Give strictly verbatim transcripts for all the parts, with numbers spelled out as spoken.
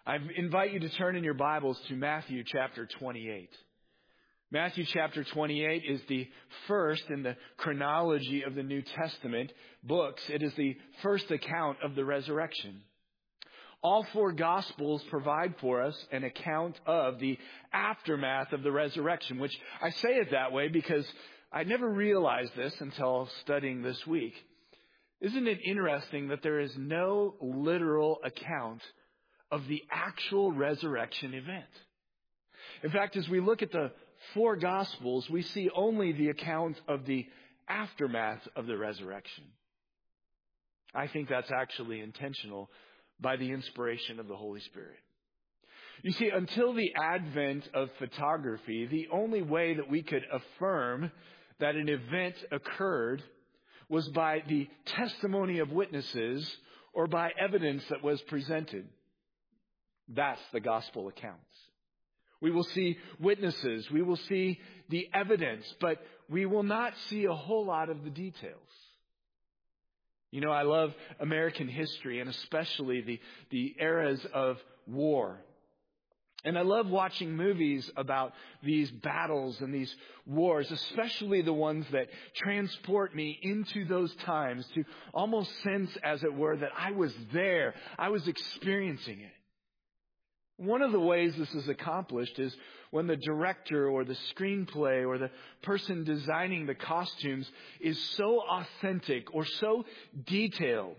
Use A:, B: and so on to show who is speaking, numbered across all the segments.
A: I invite you to turn in your Bibles to Matthew chapter twenty-eight. Matthew chapter twenty-eight is the first in the chronology of the New Testament books. It is the first account of the resurrection. All four Gospels provide for us an account of the aftermath of the resurrection, which I say it that way because I never realized this until studying this week. Isn't it interesting that there is no literal account of the actual resurrection event? In fact, as we look at the four Gospels, we see only the account of the aftermath of the resurrection. I think that's actually intentional by the inspiration of the Holy Spirit. You see, until the advent of photography, the only way that we could affirm that an event occurred was by the testimony of witnesses or by evidence that was presented. That's the gospel accounts. We will see witnesses, we will see the evidence, but we will not see a whole lot of the details. You know, I love American history and especially the, the eras of war. And I love watching movies about these battles and these wars, especially the ones that transport me into those times to almost sense, as it were, that I was there. I was experiencing it. One of the ways this is accomplished is when the director or the screenplay or the person designing the costumes is so authentic or so detailed.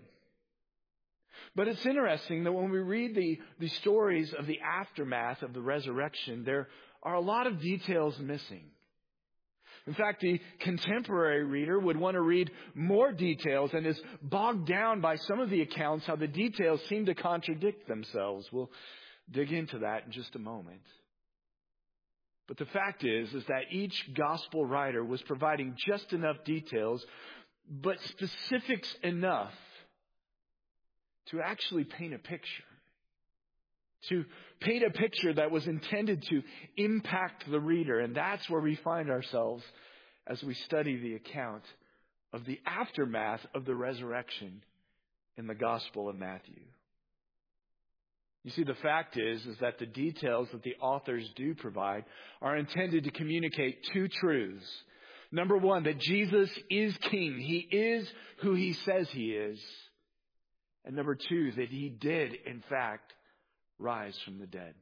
A: But it's interesting that when we read the, the stories of the aftermath of the resurrection, there are a lot of details missing. In fact, the contemporary reader would want to read more details and is bogged down by some of the accounts how the details seem to contradict themselves. We'll dig into that in just a moment. But the fact is, is that each gospel writer was providing just enough details, but specifics enough to actually paint a picture. To paint a picture that was intended to impact the reader. And that's where we find ourselves as we study the account of the aftermath of the resurrection in the Gospel of Matthew. You see, the fact is, is that the details that the authors do provide are intended to communicate two truths. Number one, that Jesus is King. He is who He says He is. And number two, that He did, in fact, rise from the dead.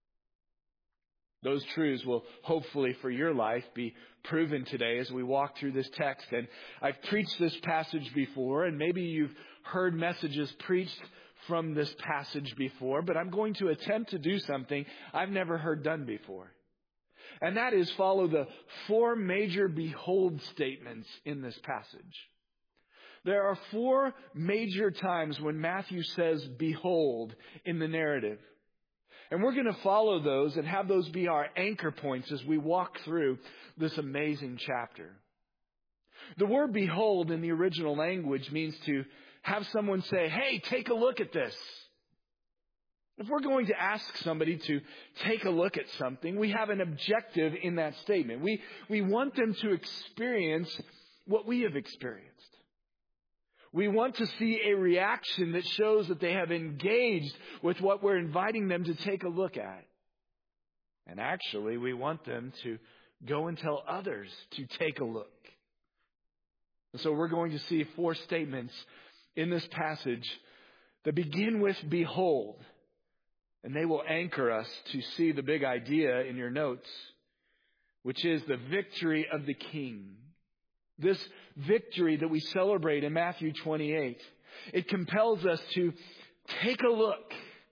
A: Those truths will hopefully for your life be proven today as we walk through this text. And I've preached this passage before, and maybe you've heard messages preached from this passage before, but I'm going to attempt to do something I've never heard done before. And that is follow the four major behold statements in this passage. There are four major times when Matthew says behold in the narrative. And we're going to follow those and have those be our anchor points as we walk through this amazing chapter. The word behold in the original language means to have someone say, hey, take a look at this. If we're going to ask somebody to take a look at something, we have an objective in that statement. We, we want them to experience what we have experienced. We want to see a reaction that shows that they have engaged with what we're inviting them to take a look at. And actually, we want them to go and tell others to take a look. And so we're going to see four statements in this passage that begin with behold. And they will anchor us to see the big idea in your notes, which is the victory of the King. This victory that we celebrate in Matthew twenty-eight, it compels us to take a look,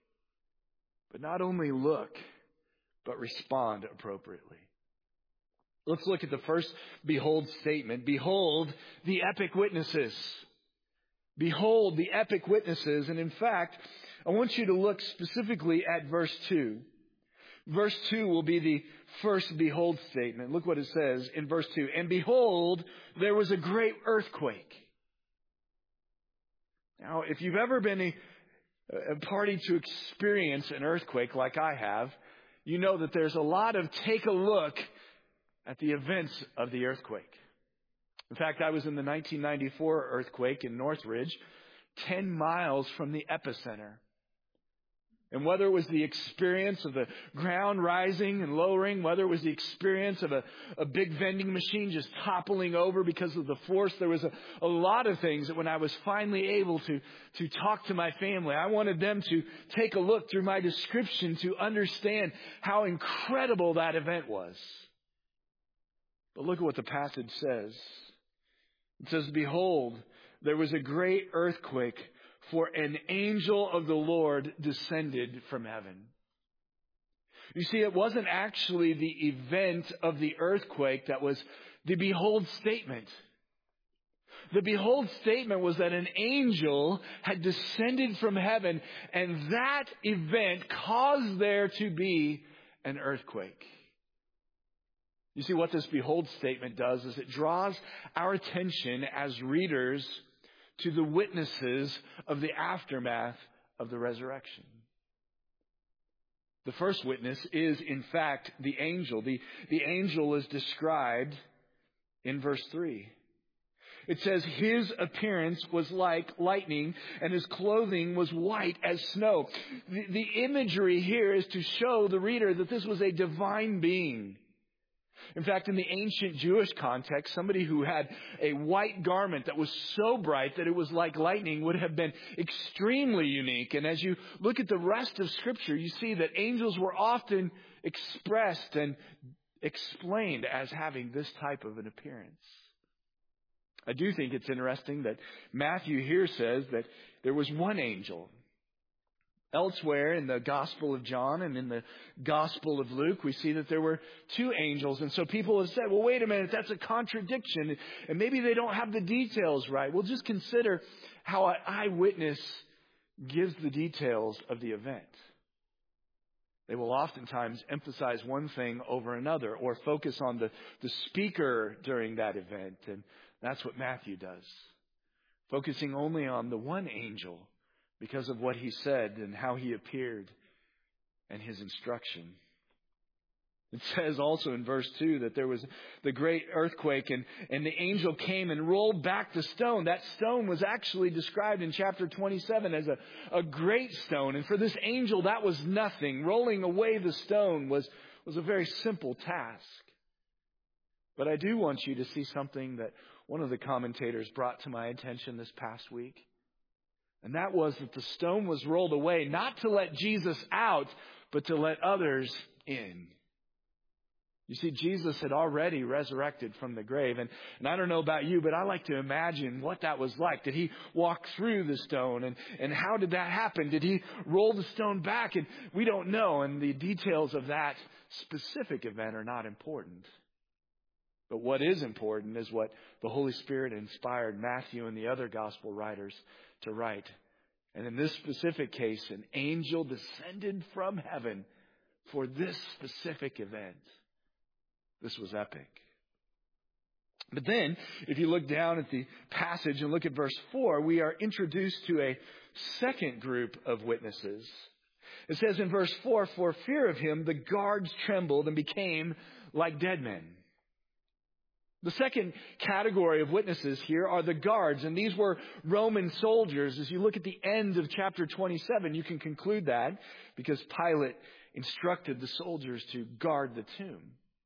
A: but not only look, but respond appropriately. Let's look at the first behold statement. Behold the epic witnesses. Behold the epic witnesses. And in fact, I want you to look specifically at verse two. Verse two will be the first behold statement. Look what it says in verse two. And behold, there was a great earthquake. Now, if you've ever been a, a party to experience an earthquake like I have, you know that there's a lot of take a look at the events of the earthquake. In fact, I was in the nineteen ninety-four earthquake in Northridge, ten miles from the epicenter. And whether it was the experience of the ground rising and lowering, whether it was the experience of a, a big vending machine just toppling over because of the force, there was a, a lot of things that when I was finally able to, to talk to my family, I wanted them to take a look through my description to understand how incredible that event was. But look at what the passage says. It says, "Behold, there was a great earthquake, for an angel of the Lord descended from heaven." You see, it wasn't actually the event of the earthquake that was the behold statement. The behold statement was that an angel had descended from heaven, and that event caused there to be an earthquake. You see, what this behold statement does is it draws our attention as readers to the witnesses of the aftermath of the resurrection. The first witness is, in fact, the angel. The, the angel is described in verse three. It says, "His appearance was like lightning, and his clothing was white as snow." The, the imagery here is to show the reader that this was a divine being. In fact, in the ancient Jewish context, somebody who had a white garment that was so bright that it was like lightning would have been extremely unique. And as you look at the rest of Scripture, you see that angels were often expressed and explained as having this type of an appearance. I do think it's interesting that Matthew here says that there was one angel. Elsewhere in the Gospel of John and in the Gospel of Luke, we see that there were two angels. And so people have said, well, wait a minute, that's a contradiction. And maybe they don't have the details right. Well, just consider how an eyewitness gives the details of the event. They will oftentimes emphasize one thing over another or focus on the, the speaker during that event. And that's what Matthew does, focusing only on the one angel because of what he said and how he appeared and his instruction. It says also in verse two that there was the great earthquake and, and the angel came and rolled back the stone. That stone was actually described in chapter twenty-seven as a, a great stone. And for this angel, that was nothing. Rolling away the stone was, was a very simple task. But I do want you to see something that one of the commentators brought to my attention this past week. And that was that the stone was rolled away, not to let Jesus out, but to let others in. You see, Jesus had already resurrected from the grave. And, and I don't know about you, but I like to imagine what that was like. Did he walk through the stone? And, and how did that happen? Did he roll the stone back? And we don't know. And the details of that specific event are not important. But what is important is what the Holy Spirit inspired Matthew and the other gospel writers to write. And in this specific case, an angel descended from heaven for this specific event. This was epic. But then, if you look down at the passage and look at verse four, we are introduced to a second group of witnesses. It says in verse four, "For fear of him, the guards trembled and became like dead men." The second category of witnesses here are the guards, and these were Roman soldiers. As you look at the end of chapter twenty-seven, you can conclude that because Pilate instructed the soldiers to guard the tomb.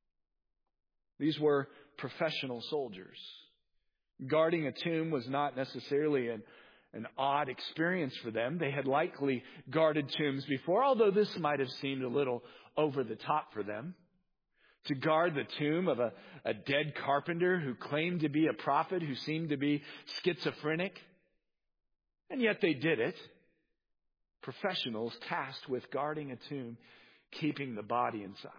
A: These were professional soldiers. Guarding a tomb was not necessarily an, an odd experience for them. They had likely guarded tombs before, although this might have seemed a little over the top for them. To guard the tomb of a, a dead carpenter who claimed to be a prophet, who seemed to be schizophrenic. And yet they did it. Professionals tasked with guarding a tomb, keeping the body inside.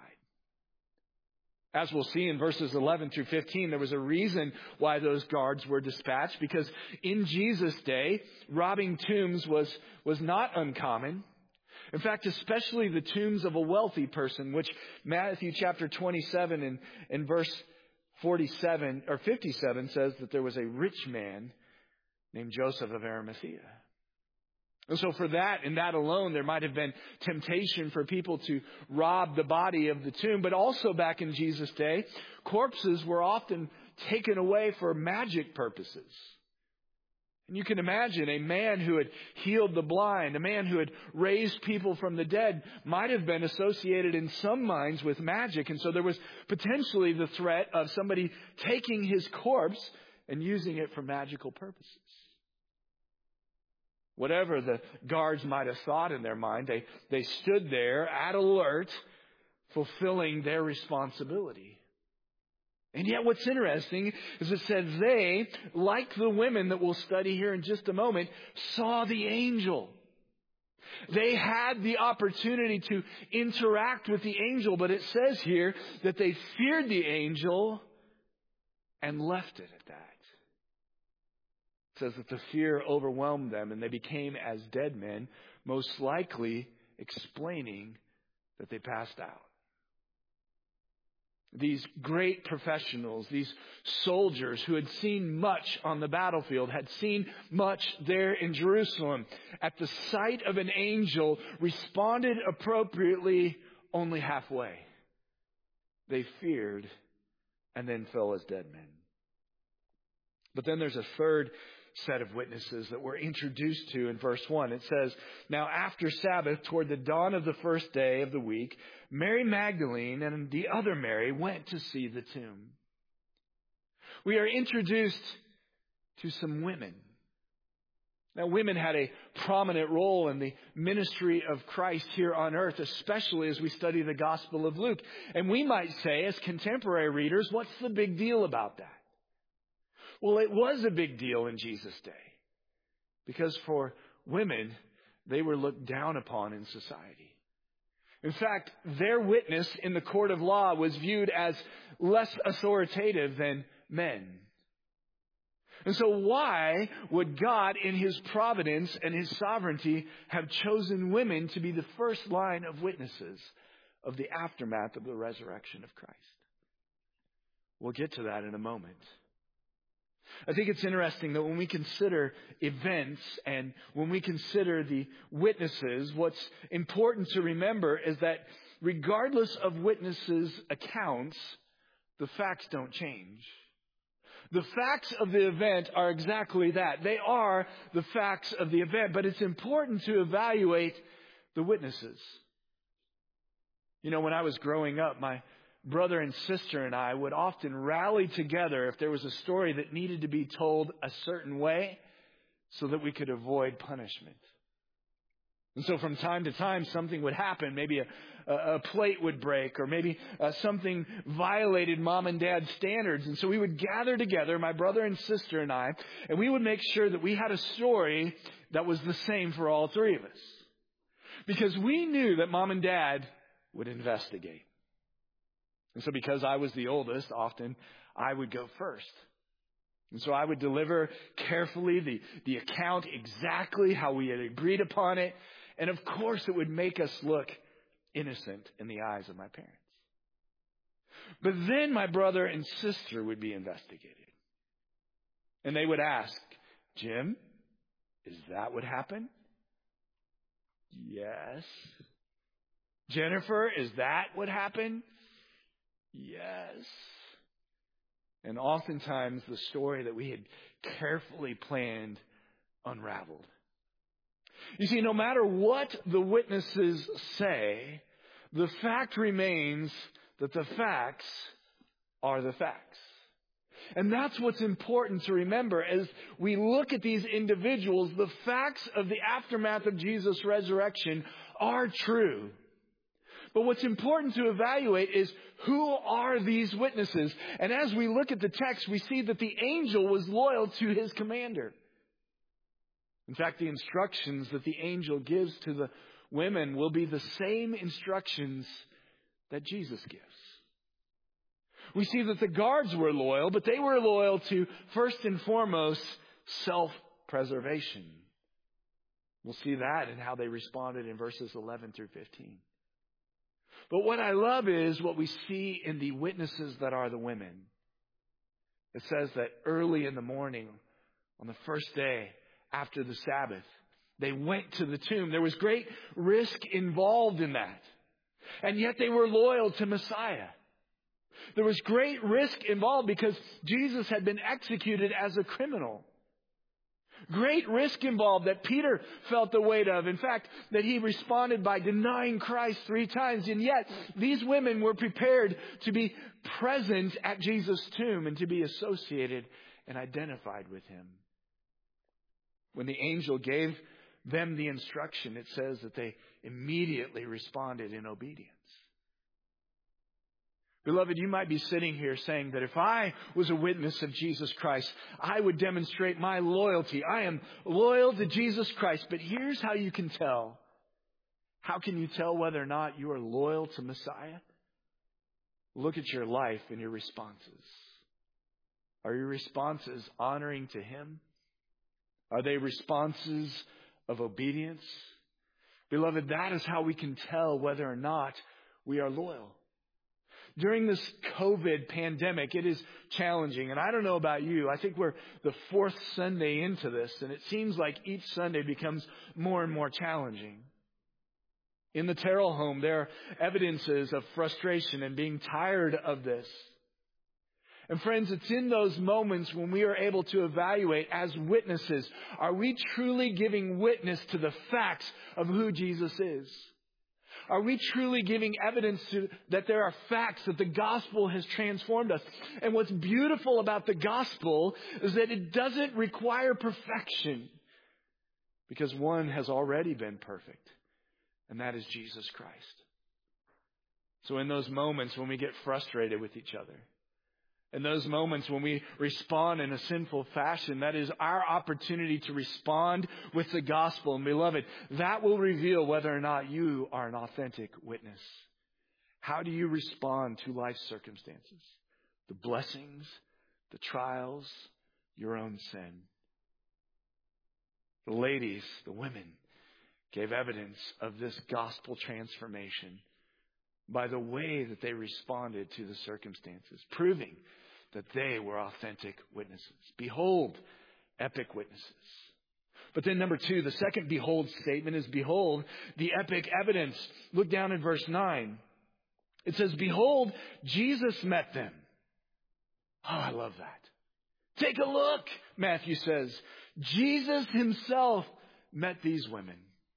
A: As we'll see in verses eleven through fifteen, there was a reason why those guards were dispatched, because in Jesus' day, robbing tombs was, was not uncommon. In fact, especially the tombs of a wealthy person, which Matthew chapter twenty-seven and, and verse forty-seven or fifty-seven says that there was a rich man named Joseph of Arimathea. And so for that and that alone, there might have been temptation for people to rob the body of the tomb. But also back in Jesus' day, corpses were often taken away for magic purposes. And you can imagine a man who had healed the blind, a man who had raised people from the dead, might have been associated in some minds with magic. And so there was potentially the threat of somebody taking his corpse and using it for magical purposes. Whatever the guards might have thought in their mind, they, they stood there at alert, fulfilling their responsibility. And yet what's interesting is it says they, like the women that we'll study here in just a moment, saw the angel. They had the opportunity to interact with the angel, but it says here that they feared the angel and left it at that. It says that the fear overwhelmed them and they became as dead men, most likely explaining that they passed out. These great professionals, these soldiers who had seen much on the battlefield, had seen much there in Jerusalem, at the sight of an angel, responded appropriately only halfway. They feared and then fell as dead men. But then there's a third set of witnesses that we're introduced to in verse one. It says, "Now after Sabbath, toward the dawn of the first day of the week, Mary Magdalene and the other Mary went to see the tomb." We are introduced to some women. Now, women had a prominent role in the ministry of Christ here on earth, especially as we study the Gospel of Luke. And we might say, as contemporary readers, what's the big deal about that? Well, it was a big deal in Jesus' day, because for women, they were looked down upon in society. In fact, their witness in the court of law was viewed as less authoritative than men. And so why would God, in His providence and His sovereignty, have chosen women to be the first line of witnesses of the aftermath of the resurrection of Christ? We'll get to that in a moment. I think it's interesting that when we consider events and when we consider the witnesses, what's important to remember is that regardless of witnesses' accounts, the facts don't change. The facts of the event are exactly that. They are the facts of the event, but it's important to evaluate the witnesses. You know, when I was growing up, my brother and sister and I would often rally together if there was a story that needed to be told a certain way so that we could avoid punishment. And so from time to time, something would happen. Maybe a, a, a plate would break, or maybe uh, something violated mom and dad's standards. And so we would gather together, my brother and sister and I, and we would make sure that we had a story that was the same for all three of us. Because we knew that mom and dad would investigate. And so because I was the oldest, often I would go first. And so I would deliver carefully the, the account exactly how we had agreed upon it. And of course it would make us look innocent in the eyes of my parents. But then my brother and sister would be investigated. And they would ask, "Jim, is that what happened?" "Yes." "Jennifer, is that what happened?" "Yes." And oftentimes the story that we had carefully planned unraveled. You see, no matter what the witnesses say, the fact remains that the facts are the facts. And that's what's important to remember as we look at these individuals. The facts of the aftermath of Jesus' resurrection are true. But what's important to evaluate is, who are these witnesses? And as we look at the text, we see that the angel was loyal to his commander. In fact, the instructions that the angel gives to the women will be the same instructions that Jesus gives. We see that the guards were loyal, but they were loyal to, first and foremost, self-preservation. We'll see that in how they responded in verses eleven through fifteen. But what I love is what we see in the witnesses that are the women. It says that early in the morning, on the first day after the Sabbath, they went to the tomb. There was great risk involved in that. And yet they were loyal to Messiah. There was great risk involved because Jesus had been executed as a criminal. Great risk involved that Peter felt the weight of. In fact, that he responded by denying Christ three times. And yet, these women were prepared to be present at Jesus' tomb and to be associated and identified with him. When the angel gave them the instruction, it says that they immediately responded in obedience. Beloved, you might be sitting here saying that if I was a witness of Jesus Christ, I would demonstrate my loyalty. I am loyal to Jesus Christ. But here's how you can tell. How can you tell whether or not you are loyal to Messiah? Look at your life and your responses. Are your responses honoring to him? Are they responses of obedience? Beloved, that is how we can tell whether or not we are loyal. During this COVID pandemic, it is challenging. And I don't know about you. I think we're the fourth Sunday into this, and it seems like each Sunday becomes more and more challenging. In the Terrell home, there are evidences of frustration and being tired of this. And friends, it's in those moments when we are able to evaluate as witnesses, are we truly giving witness to the facts of who Jesus is? Are we truly giving evidence to, that there are facts, that the gospel has transformed us? And what's beautiful about the gospel is that it doesn't require perfection, because one has already been perfect, and that is Jesus Christ. So in those moments when we get frustrated with each other, in those moments when we respond in a sinful fashion, that is our opportunity to respond with the gospel. And beloved, that will reveal whether or not you are an authentic witness. How do you respond to life's circumstances? The blessings, the trials, your own sin. The ladies, the women, gave evidence of this gospel transformation by the way that they responded to the circumstances, proving that they were authentic witnesses. Behold, epic witnesses. But then number two, the second behold statement is behold the epic evidence. Look down in verse nine. It says, behold, Jesus met them. Oh, I love that. Take a look, Matthew says. Jesus himself met these women.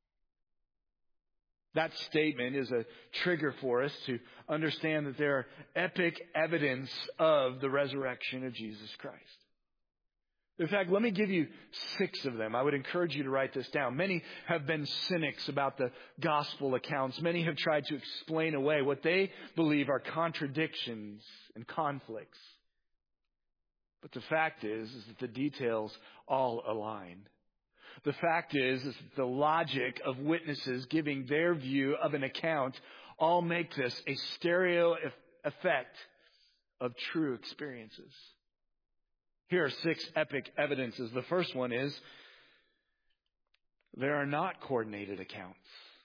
A: That statement is a trigger for us to understand that there are epic evidence of the resurrection of Jesus Christ. In fact, let me give you six of them. I would encourage you to write this down. Many have been cynics about the gospel accounts. Many have tried to explain away what they believe are contradictions and conflicts. But the fact is, is that the details all align. The fact is, is that the logic of witnesses giving their view of an account all make this a stereo effect of true experiences. Here are six epic evidences. The first one is there are not coordinated accounts.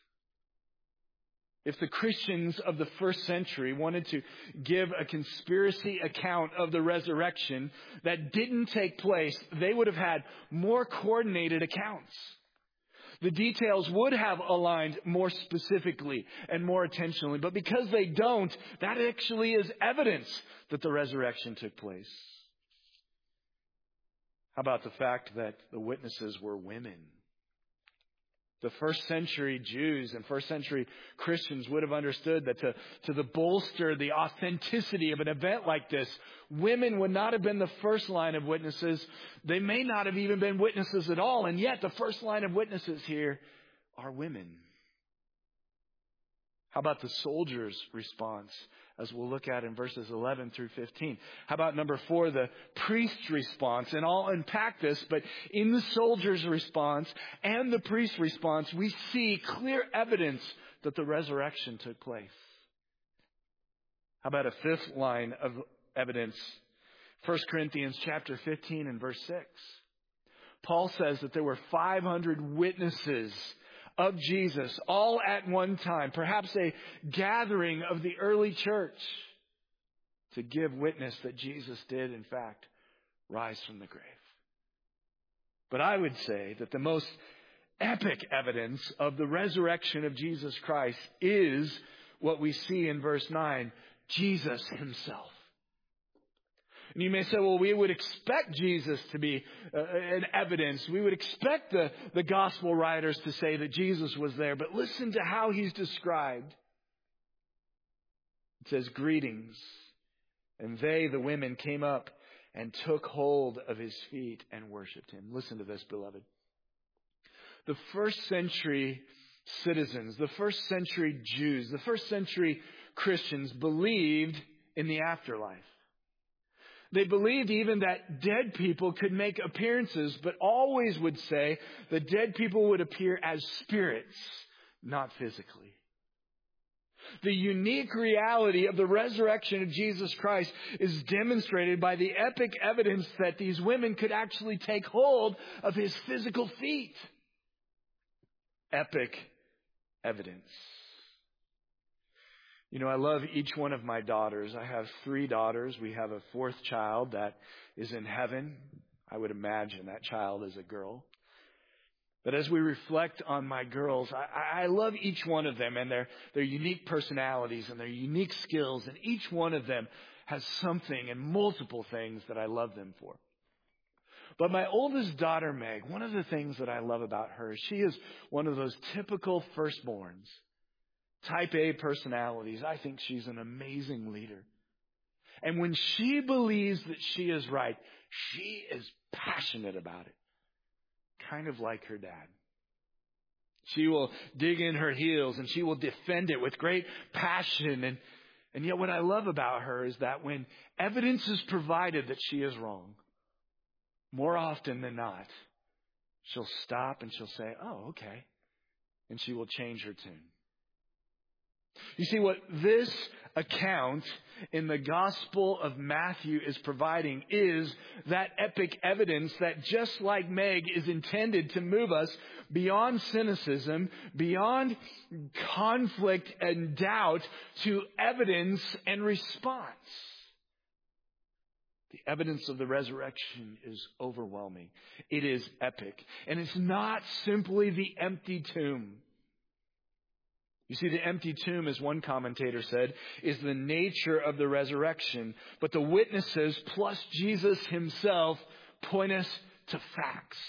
A: If the Christians of the first century wanted to give a conspiracy account of the resurrection that didn't take place, they would have had more coordinated accounts. The details would have aligned more specifically and more intentionally. But because they don't, that actually is evidence that the resurrection took place. How about the fact that the witnesses were women? The first century Jews and first century Christians would have understood that to, to the bolster the authenticity of an event like this, women would not have been the first line of witnesses. They may not have even been witnesses at all. And yet the first line of witnesses here are women. How about the soldiers' response, as we'll look at in verses eleven through fifteen? How about number four, the priest's response? And I'll unpack this, but in the soldiers' response and the priest's response, we see clear evidence that the resurrection took place. How about a fifth line of evidence? First Corinthians chapter fifteen and verse six. Paul says that there were five hundred witnesses of Jesus, all at one time, perhaps a gathering of the early church to give witness that Jesus did, in fact, rise from the grave. But I would say that the most epic evidence of the resurrection of Jesus Christ is what we see in verse nine, Jesus himself. And you may say, well, we would expect Jesus to be uh, an evidence. We would expect the, the gospel writers to say that Jesus was there. But listen to how he's described. It says, greetings. And they, the women, came up and took hold of his feet and worshiped him. Listen to this, beloved. The first century citizens, the first century Jews, the first century Christians believed in the afterlife. They believed even that dead people could make appearances, but always would say the dead people would appear as spirits, not physically. The unique reality of the resurrection of Jesus Christ is demonstrated by the epic evidence that these women could actually take hold of his physical feet. Epic evidence. You know, I love each one of my daughters. I have three daughters. We have a fourth child that is in heaven. I would imagine that child is a girl. But as we reflect on my girls, I, I love each one of them and their, their unique personalities and their unique skills. And each one of them has something and multiple things that I love them for. But my oldest daughter, Meg, one of the things that I love about her, she is one of those typical firstborns. Type A personalities. I think she's an amazing leader. And when she believes that she is right, she is passionate about it. Kind of like her dad. She will dig in her heels and she will defend it with great passion. And, and yet what I love about her is that when evidence is provided that she is wrong, more often than not, she'll stop and she'll say, oh, okay. And she will change her tune. You see, what this account in the Gospel of Matthew is providing is that epic evidence that, just like Meg, is intended to move us beyond cynicism, beyond conflict and doubt, to evidence and response. The evidence of the resurrection is overwhelming. It is epic. And it's not simply the empty tomb. You see, the empty tomb, as one commentator said, is the nature of the resurrection. But the witnesses, plus Jesus himself, point us to facts.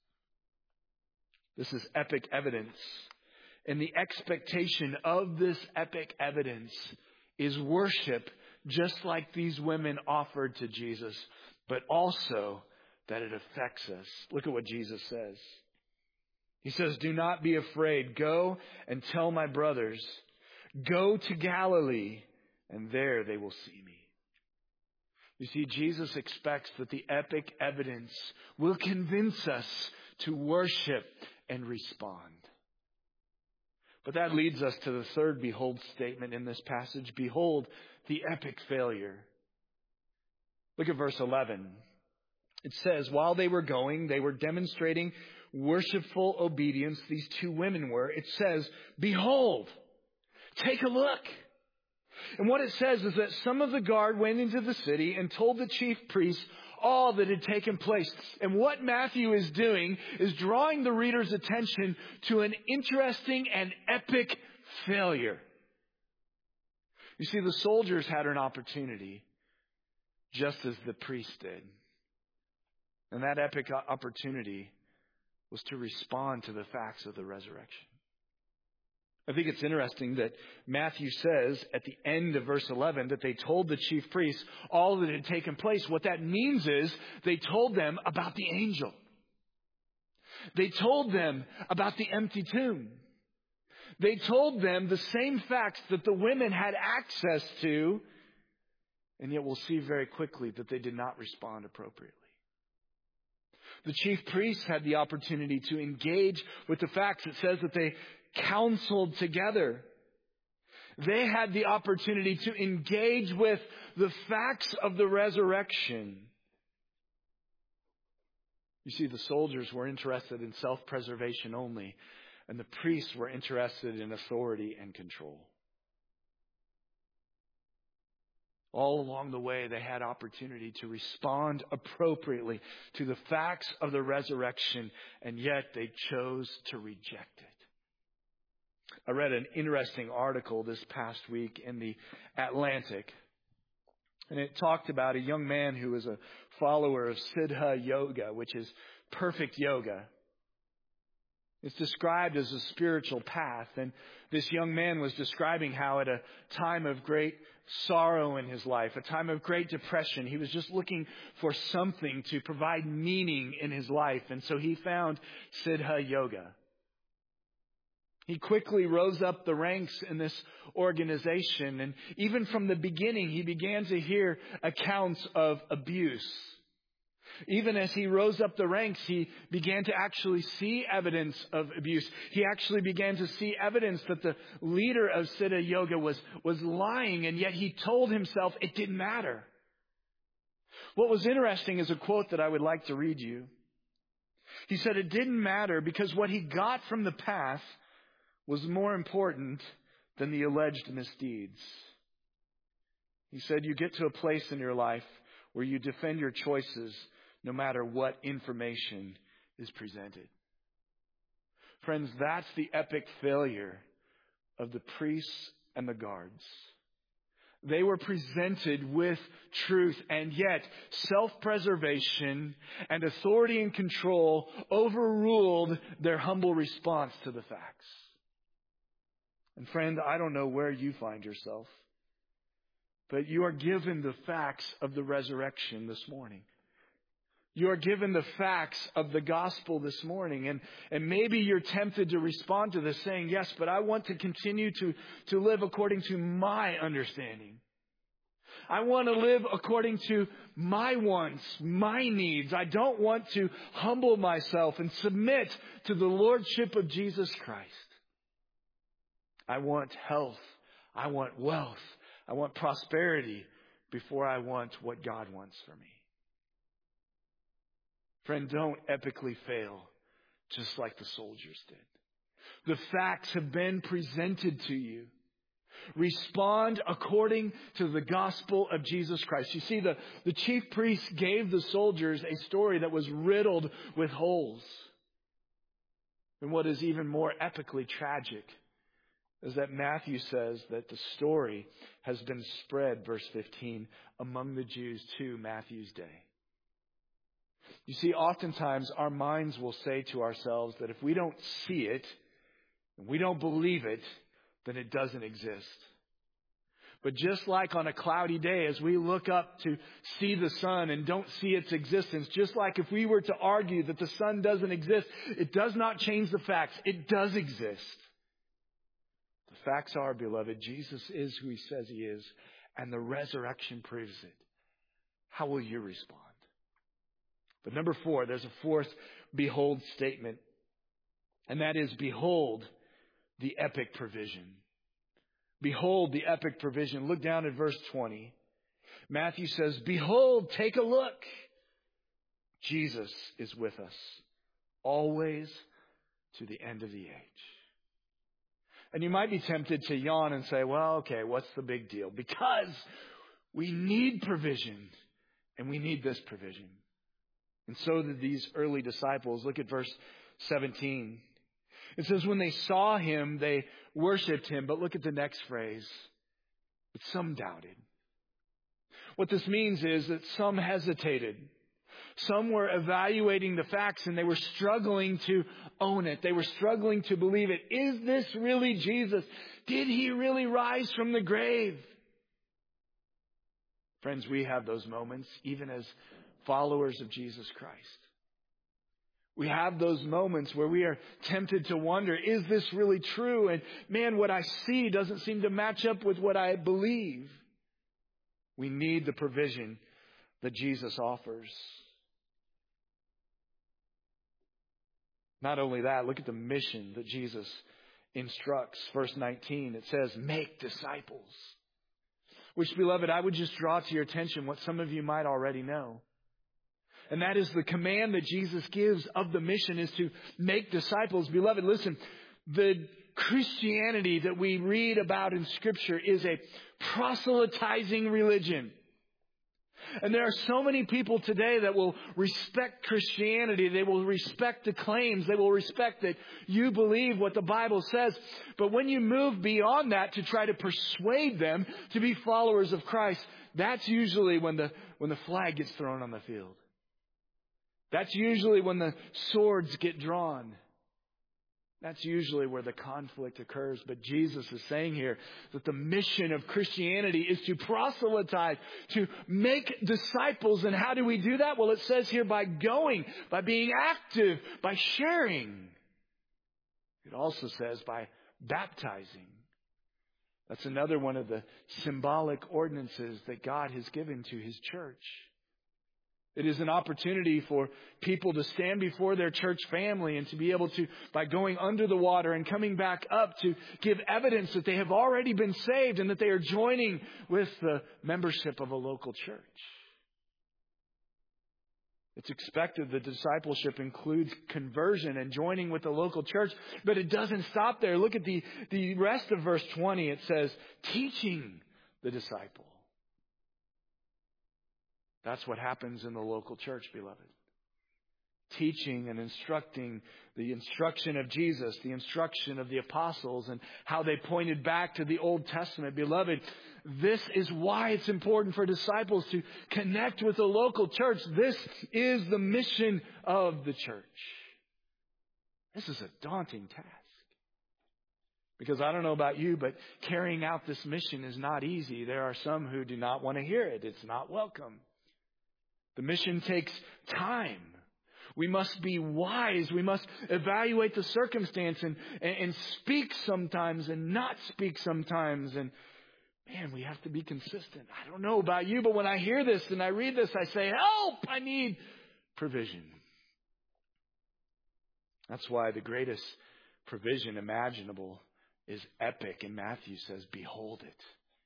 A: This is epic evidence. And the expectation of this epic evidence is worship, just like these women offered to Jesus, but also that it affects us. Look at what Jesus says. He says, do not be afraid. Go and tell my brothers. Go to Galilee, and there they will see me. You see, Jesus expects that the epic evidence will convince us to worship and respond. But that leads us to the third behold statement in this passage. Behold the epic failure. Look at verse eleven. It says, while they were going, they were demonstrating worshipful obedience. These two women were. It says, behold, take a look. And what it says is that some of the guard went into the city and told the chief priests all that had taken place. And what Matthew is doing is drawing the reader's attention to an interesting and epic failure. You see, the soldiers had an opportunity, just as the priests did. And that epic opportunity was to respond to the facts of the resurrection. I think it's interesting that Matthew says at the end of verse eleven that they told the chief priests all that had taken place. What that means is they told them about the angel. They told them about the empty tomb. They told them the same facts that the women had access to, and yet we'll see very quickly that they did not respond appropriately. The chief priests had the opportunity to engage with the facts. It says that they counseled together. They had the opportunity to engage with the facts of the resurrection. You see, the soldiers were interested in self-preservation only, and the priests were interested in authority and control. All along the way, they had opportunity to respond appropriately to the facts of the resurrection, and yet they chose to reject it. I read an interesting article this past week in the Atlantic And it talked about a young man who was a follower of Siddha Yoga, which is perfect yoga. It's described as a spiritual path. And this young man was describing how at a time of great sorrow in his life, a time of great depression, he was just looking for something to provide meaning in his life. And so he found Siddha Yoga. He quickly rose up the ranks in this organization. And even from the beginning, he began to hear accounts of abuse. Even as he rose up the ranks, he began to actually see evidence of abuse. He actually began to see evidence that the leader of Siddha Yoga was, was lying, and yet he told himself it didn't matter. What was interesting is a quote that I would like to read you. He said it didn't matter because what he got from the path was more important than the alleged misdeeds. He said you get to a place in your life where you defend your choices no matter what information is presented. Friends, that's the epic failure of the priests and the guards. They were presented with truth, and yet self-preservation and authority and control overruled their humble response to the facts. And friend, I don't know where you find yourself, but you are given the facts of the resurrection this morning. You are given the facts of the gospel this morning. And, and maybe you're tempted to respond to this saying, yes, but I want to continue to, to live according to my understanding. I want to live according to my wants, my needs. I don't want to humble myself and submit to the lordship of Jesus Christ. I want health. I want wealth. I want prosperity before I want what God wants for me. Friend, don't epically fail just like the soldiers did. The facts have been presented to you. Respond according to the gospel of Jesus Christ. You see, the, the chief priests gave the soldiers a story that was riddled with holes. And what is even more epically tragic is that Matthew says that the story has been spread, verse fifteen, among the Jews to Matthew's day. You see, oftentimes our minds will say to ourselves that if we don't see it, and we don't believe it, then it doesn't exist. But just like on a cloudy day, as we look up to see the sun and don't see its existence, just like if we were to argue that the sun doesn't exist, it does not change the facts. It does exist. The facts are, beloved, Jesus is who he says he is, and the resurrection proves it. How will you respond? But number four, there's a fourth behold statement. And that is, behold the epic provision. Behold the epic provision. Look down at verse twenty. Matthew says, behold, take a look. Jesus is with us, always to the end of the age. And you might be tempted to yawn and say, well, okay, what's the big deal? Because we need provision, and we need this provision. And so did these early disciples. Look at verse seventeen. It says, when they saw him, they worshiped him. But look at the next phrase. But some doubted. What this means is that some hesitated. Some were evaluating the facts and they were struggling to own it. They were struggling to believe it. Is this really Jesus? Did he really rise from the grave? Friends, we have those moments even as followers of Jesus Christ. We have those moments where we are tempted to wonder, is this really true? And man, what I see doesn't seem to match up with what I believe. We need the provision that Jesus offers. Not only that, look at the mission that Jesus instructs. Verse nineteen, it says, make disciples. Which, beloved, I would just draw to your attention what some of you might already know. And that is the command that Jesus gives of the mission is to make disciples. Beloved, listen, the Christianity that we read about in Scripture is a proselytizing religion. And there are so many people today that will respect Christianity. They will respect the claims. They will respect that you believe what the Bible says. But when you move beyond that to try to persuade them to be followers of Christ, That's usually when the, when the flag gets thrown on the field. That's usually when the swords get drawn. That's usually where the conflict occurs. But Jesus is saying here that the mission of Christianity is to proselytize, to make disciples. And how do we do that? Well, it says here by going, by being active, by sharing. It also says by baptizing. That's another one of the symbolic ordinances that God has given to His church. It is an opportunity for people to stand before their church family and to be able to, by going under the water and coming back up, to give evidence that they have already been saved and that they are joining with the membership of a local church. It's expected that discipleship includes conversion and joining with the local church, but it doesn't stop there. Look at the, the rest of verse twenty. It says, teaching the disciple. That's what happens in the local church, beloved. Teaching and instructing, the instruction of Jesus, the instruction of the apostles, and how they pointed back to the Old Testament. Beloved, this is why it's important for disciples to connect with the local church. This is the mission of the church. This is a daunting task. Because I don't know about you, but carrying out this mission is not easy. There are some who do not want to hear it. It's not welcome. The mission takes time. We must be wise. We must evaluate the circumstance and, and, and speak sometimes and not speak sometimes. And man, we have to be consistent. I don't know about you, but when I hear this and I read this, I say, help! I need provision. That's why the greatest provision imaginable is epic. And Matthew says, behold it.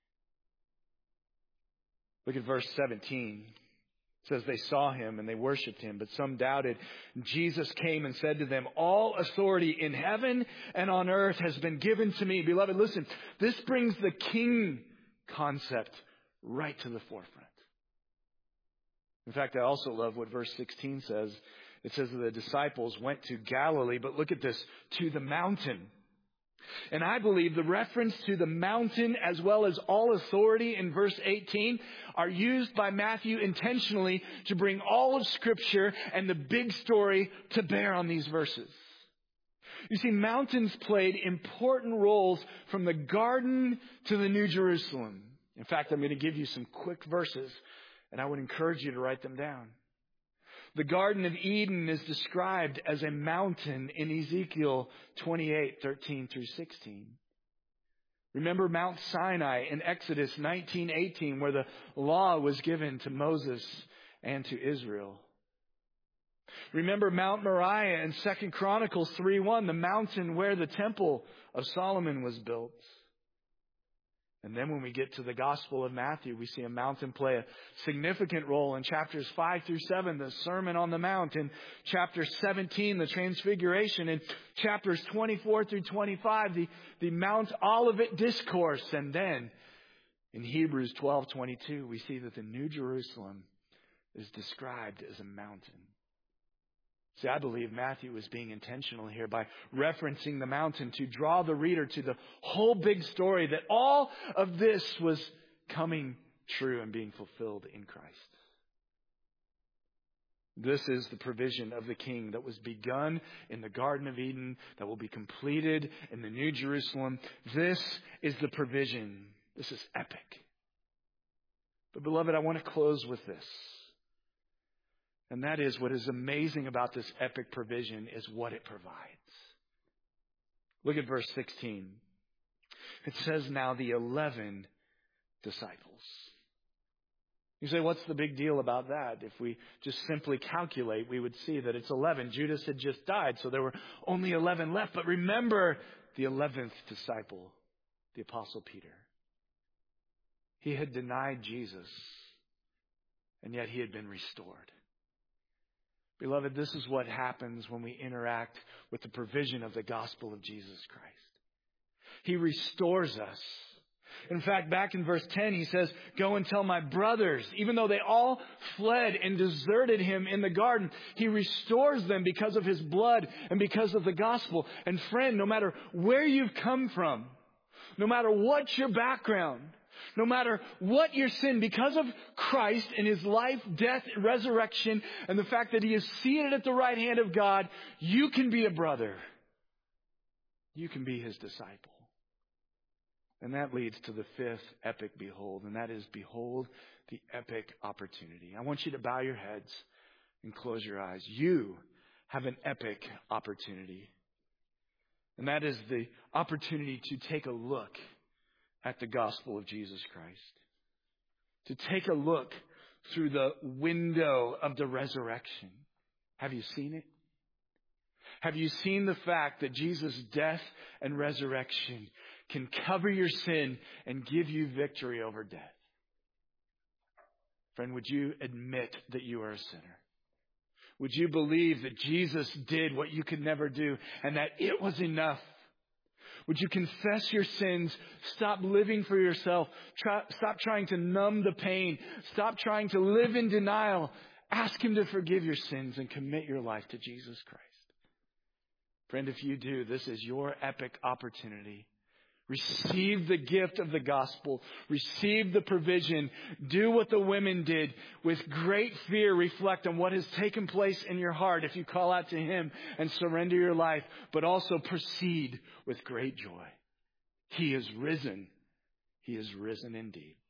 A: Look at verse seventeen. It says they saw Him and they worshiped Him, but some doubted. Jesus came and said to them, all authority in heaven and on earth has been given to me. Beloved, listen, this brings the king concept right to the forefront. In fact, I also love what verse sixteen says. It says that the disciples went to Galilee, but look at this, to the mountain. And I believe the reference to the mountain as well as all authority in verse eighteen are used by Matthew intentionally to bring all of Scripture and the big story to bear on these verses. You see, mountains played important roles from the garden to the New Jerusalem. In fact, I'm going to give you some quick verses, and I would encourage you to write them down. The Garden of Eden is described as a mountain in Ezekiel twenty-eight, thirteen through sixteen. Remember Mount Sinai in Exodus nineteen, eighteen, where the law was given to Moses and to Israel. Remember Mount Moriah in Second Chronicles three, one, the mountain where the temple of Solomon was built. And then when we get to the Gospel of Matthew, we see a mountain play a significant role in chapters five through seven, the Sermon on the Mount. In chapter seventeen, the Transfiguration. In chapters twenty-four through twenty-five, the, the Mount Olivet Discourse. And then in Hebrews twelve twenty-two, we see that the New Jerusalem is described as a mountain. See, I believe Matthew is being intentional here by referencing the mountain to draw the reader to the whole big story that all of this was coming true and being fulfilled in Christ. This is the provision of the King that was begun in the Garden of Eden, that will be completed in the New Jerusalem. This is the provision. This is epic. But beloved, I want to close with this. And that is, what is amazing about this epic provision is what it provides. Look at verse sixteen. It says, now the eleven disciples. You say, what's the big deal about that? If we just simply calculate, we would see that it's eleven. Judas had just died, so there were only eleven left. But remember the eleventh disciple, the Apostle Peter. He had denied Jesus, and yet he had been restored. Beloved, this is what happens when we interact with the provision of the gospel of Jesus Christ. He restores us. In fact, back in verse ten, he says, go and tell my brothers. Even though they all fled and deserted him in the garden, he restores them because of his blood and because of the gospel. And friend, no matter where you've come from, no matter what your background, No matter what your sin, because of Christ and his life, death, and resurrection, and the fact that he is seated at the right hand of God, you can be a brother. You can be his disciple. And that leads to the fifth epic behold, and that is behold the epic opportunity. I want you to bow your heads and close your eyes. You have an epic opportunity. And that is the opportunity to take a look at the gospel of Jesus Christ. To take a look through the window of the resurrection. Have you seen it? Have you seen the fact that Jesus' death and resurrection can cover your sin and give you victory over death? Friend, would you admit that you are a sinner? Would you believe that Jesus did what you could never do and that it was enough? Would you confess your sins? Stop living for yourself. Try, stop trying to numb the pain. Stop trying to live in denial. Ask him to forgive your sins and commit your life to Jesus Christ. Friend, if you do, this is your epic opportunity. Receive the gift of the gospel. Receive the provision. Do what the women did. With great fear, reflect on what has taken place in your heart if you call out to him and surrender your life. But also proceed with great joy. He is risen. He is risen indeed.